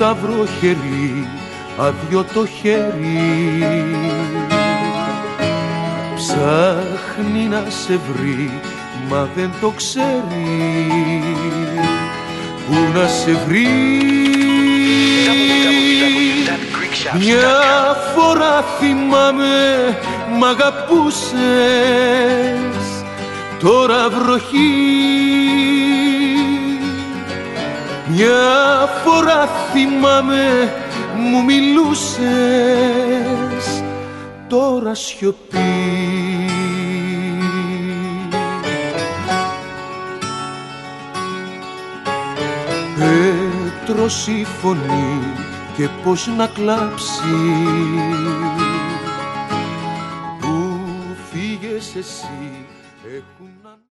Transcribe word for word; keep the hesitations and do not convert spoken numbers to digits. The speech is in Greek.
σταυρό χέρι, άδειο το χέρι. Ψάχνει να σε βρει, μα δεν το ξέρει. Πού να σε βρει? Μια φορά θυμάμαι μ' αγαπούσες, τώρα βροχή. Μια φορά θυμάμαι μου μιλούσες, τώρα σιωπή. Πέτρος η φωνή και πώς να κλάψει, που φύγες εσύ έχουν